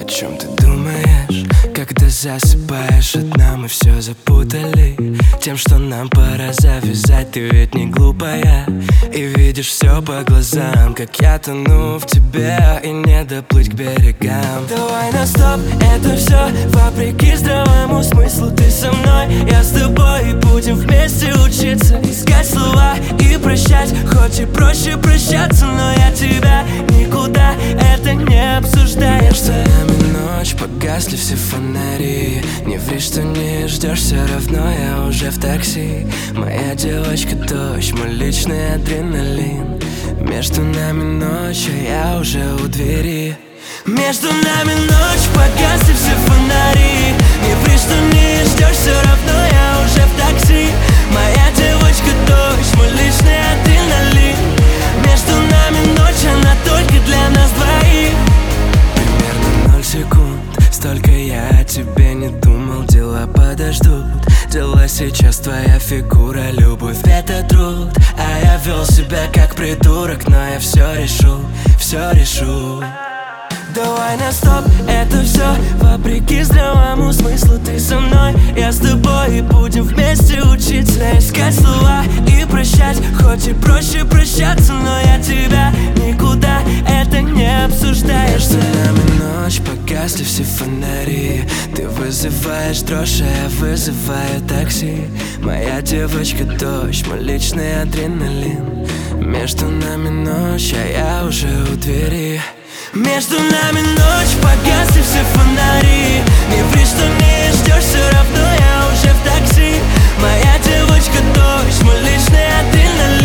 чем ты думаешь, когда засыпаешь одна? Мы все запутали тем, что нам пора завязать. Ты ведь не глупая и видишь все по глазам, как я тону в тебе и не доплыть к берегам. Давай на стоп, это все вопреки здравому смыслу. Ты со мной, я с тобой, и будем вместе учиться искать слова и прощать. Хоть и проще прощаться, но я тебя никуда это не обсуждаешь. За нами ночь, погасли все фонари. Не ври, что не ждешь, все равно я уже в такси. Моя девочка дождь, мой личный адреналин. Между нами ночь, а я уже у двери. Между нами ночь, погасли все фонари. Не ври, что не ждешь, все равно я уже в такси. Моя девочка дождь, мой личный адреналин. Между нами ночь, она только для нас двоих. Примерно 0 секунд, столько я о тебе не думал. Дела подождут, дела сейчас твоя фигура. Любовь это труд, а я вел себя как придурок. Но я все решу, все решу. Давай на стоп, это все вопреки здравому смыслу. Ты со мной, я с тобой, и будем вместе учиться искать слова и прощать. Хоть и проще прощаться, но я тебя никуда это не обсуждаешь. За нами ночь, погасли все фонари. Ты вызываешь дрожь, а я вызываю такси. Моя девочка дождь, мой личный адреналин. Между нами ночь, а я уже у двери. Между нами ночь, погасли все фонари. Не ври, что не ждешь, все равно я уже в такси. Моя девочка дождь, мой личный адреналин.